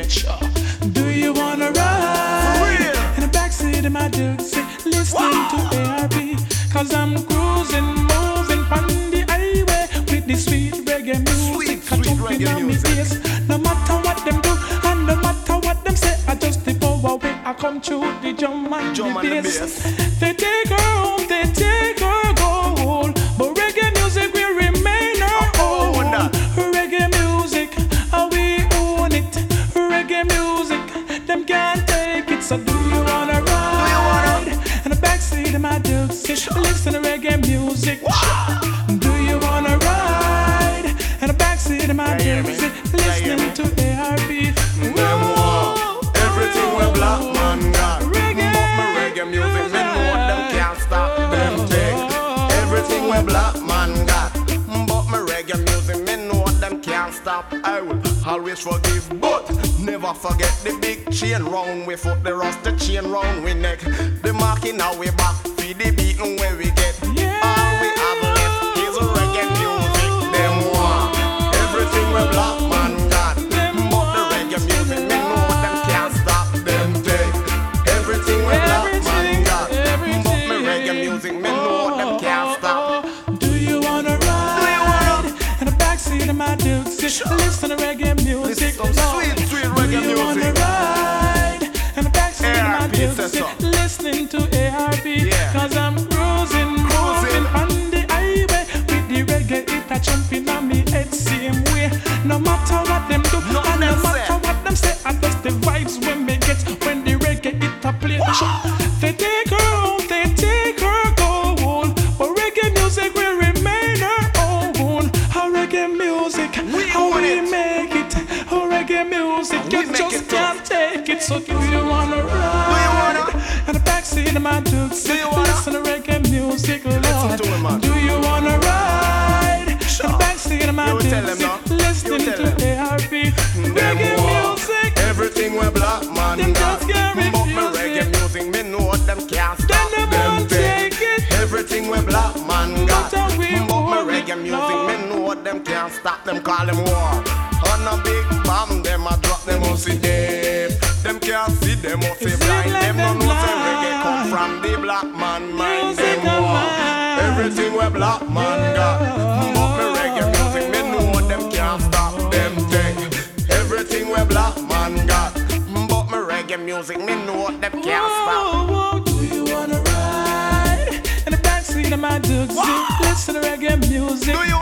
Sure. Do you wanna ride in the backseat of my Dixie, listening to ARP? Cause I'm cruising, moving on the highway with the sweet reggae music, jumping on me ears. No matter what them do and no matter what them say, I just the power way I come through the drum and the bass. They take her home, they take her gold, but reggae music will remain our own. Reggae music, we own it. Reggae music, them can't take it. So do you wanna ride in the backseat of my Dixie, listen to reggae music? Do you wanna ride in the backseat of my Dixie, listening to ARP? Everything we black man got, reggae music, me know them can't stop them take. Everything we black man got, but my reggae music, me know them can't stop. I will always forgive, but never forget the big chain round we foot, the rusty chain round we neck. The marking our way back, feed the beating where we get. All we have left is reggae music. Them want everything we black man got, but the reggae music, me know them can't stop them take. Everything we black man got, but my reggae music, me know them can't stop. Do you wanna ride in the backseat of my Dixie, listen to reggae music? Some sweet, sweet reggae music. music. Ride in the backseat of my ARP Dixie, listening to ARP. Cause I'm cruising on the highway with the reggae hit a jumping on me head same way. No matter what them do and no matter what them say, I just the vibes when me get when the reggae hit a play. They take her home, they take her gold, but reggae music will remain her own. How reggae music, how we make it. How reggae music, you just can't take it. So do you wanna ride in the backseat of my Dixie, listen to reggae music, Lord? Do you wanna ride in the backseat of my Dixie, listening to ARP? Reggae music, everything we black man got, but my reggae music, me know them can't stop them take. Everything we black man got, but my reggae music, me know them can't stop them. Call them war on a big bomb, them a drop them on see deep. Them can't see them off the blind. Them no know say reggae come from the black man mind. Them war everything we black man got, but my reggae music, me know them can't stop them take. Everything we black man got, but my reggae music, me know them can't stop. Do you wanna ride in the backseat of my Dixie, listen to reggae music? Do you